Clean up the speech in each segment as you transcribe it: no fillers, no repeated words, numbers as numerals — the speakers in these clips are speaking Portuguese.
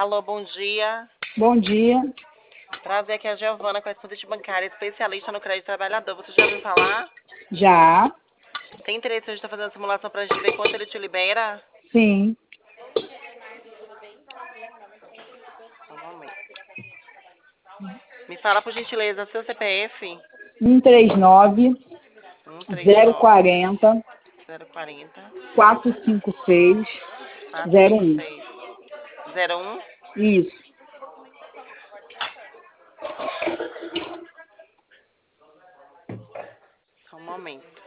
Alô, bom dia. Bom dia. Prazer, aqui é a Giovana, correspondente bancária, especialista no crédito trabalhador. Você já ouviu falar? Já? Tem interesse em a gente estar fazendo a simulação pra gente ver quanto ele te libera? Sim. Só um momento. Me fala, por gentileza, seu CPF? 139 139 040 040 456 01. 456 01. Isso. Só um momento.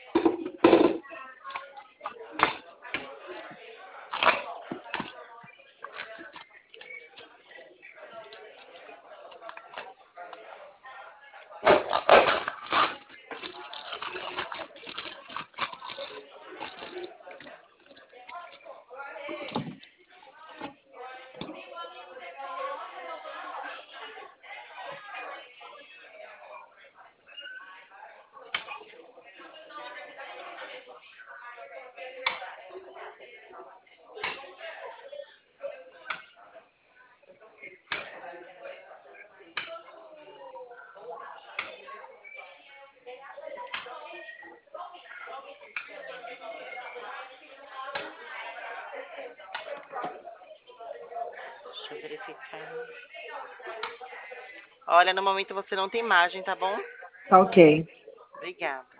Deixa eu verificar. Olha, no momento você não tem imagem, tá bom? Tá ok. Obrigada.